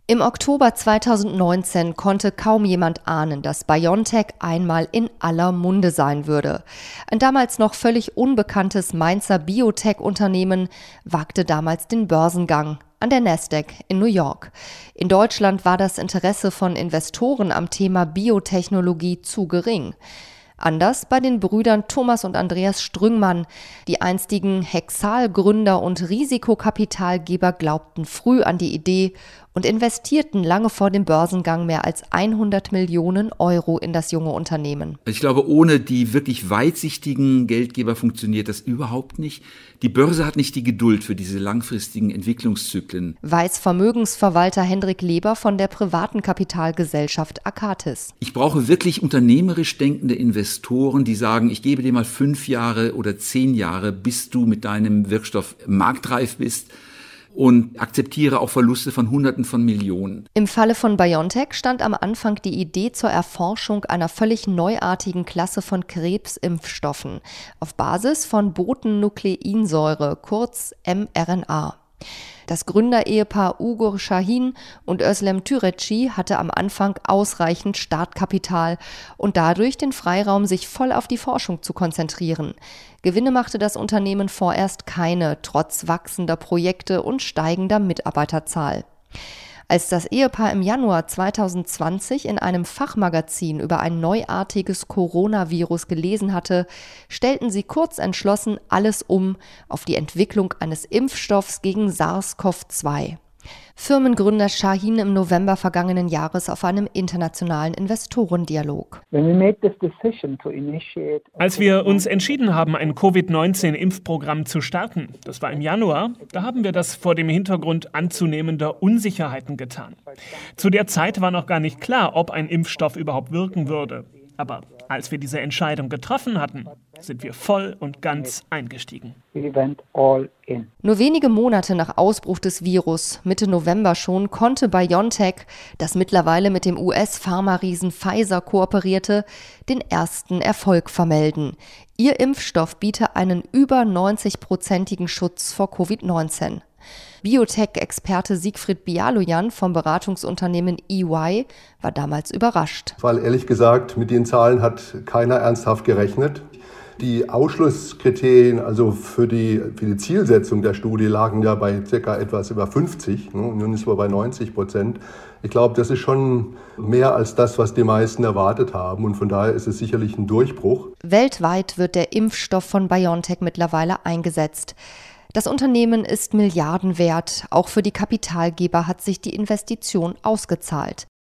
Im Oktober 2019 konnte kaum jemand ahnen, dass BioNTech einmal in aller Munde sein würde. Ein damals noch völlig unbekanntes Mainzer Biotech-Unternehmen wagte damals den Börsengang an der Nasdaq in New York. In Deutschland war das Interesse von Investoren am Thema Biotechnologie zu gering. Anders bei den Brüdern Thomas und Andreas Strüngmann. Die einstigen Hexal-Gründer und Risikokapitalgeber glaubten früh an die Idee und investierten lange vor dem Börsengang mehr als 100 Millionen Euro in das junge Unternehmen. Ich glaube, ohne die wirklich weitsichtigen Geldgeber funktioniert das überhaupt nicht. Die Börse hat nicht die Geduld für diese langfristigen Entwicklungszyklen. Weiß Vermögensverwalter Hendrik Leber von der privaten Kapitalgesellschaft Akatis. Ich brauche wirklich unternehmerisch denkende Investoren, die sagen, ich gebe dir mal 5 Jahre oder 10 Jahre, bis du mit deinem Wirkstoff marktreif bist. Und akzeptiere auch Verluste von Hunderten von Millionen. Im Falle von BioNTech stand am Anfang die Idee zur Erforschung einer völlig neuartigen Klasse von Krebsimpfstoffen auf Basis von Botennukleinsäure, kurz mRNA. Das Gründerehepaar Ugur Şahin und Özlem Türeci hatte am Anfang ausreichend Startkapital und dadurch den Freiraum, sich voll auf die Forschung zu konzentrieren. Gewinne machte das Unternehmen vorerst keine, trotz wachsender Projekte und steigender Mitarbeiterzahl. Als das Ehepaar im Januar 2020 in einem Fachmagazin über ein neuartiges Coronavirus gelesen hatte, stellten sie kurz entschlossen alles um auf die Entwicklung eines Impfstoffs gegen SARS-CoV-2. Firmengründer Şahin im November vergangenen Jahres auf einem internationalen Investorendialog. Als wir uns entschieden haben, ein Covid-19-Impfprogramm zu starten, das war im Januar, da haben wir das vor dem Hintergrund anzunehmender Unsicherheiten getan. Zu der Zeit war noch gar nicht klar, ob ein Impfstoff überhaupt wirken würde. Aber als wir diese Entscheidung getroffen hatten, sind wir voll und ganz eingestiegen. Nur wenige Monate nach Ausbruch des Virus, Mitte November schon, konnte BioNTech, das mittlerweile mit dem US-Pharma-Riesen Pfizer kooperierte, den ersten Erfolg vermelden. Ihr Impfstoff biete einen über 90-prozentigen Schutz vor Covid-19. Biotech-Experte Siegfried Bialoyan vom Beratungsunternehmen EY war damals überrascht. Weil ehrlich gesagt, mit den Zahlen hat keiner ernsthaft gerechnet. Die Ausschlusskriterien, also für die Zielsetzung der Studie, lagen ja bei ca. etwas über 50. Nun sind wir bei 90%. Ich glaube, das ist schon mehr als das, was die meisten erwartet haben. Und von daher ist es sicherlich ein Durchbruch. Weltweit wird der Impfstoff von BioNTech mittlerweile eingesetzt. Das Unternehmen ist Milliarden wert. Auch für die Kapitalgeber hat sich die Investition ausgezahlt.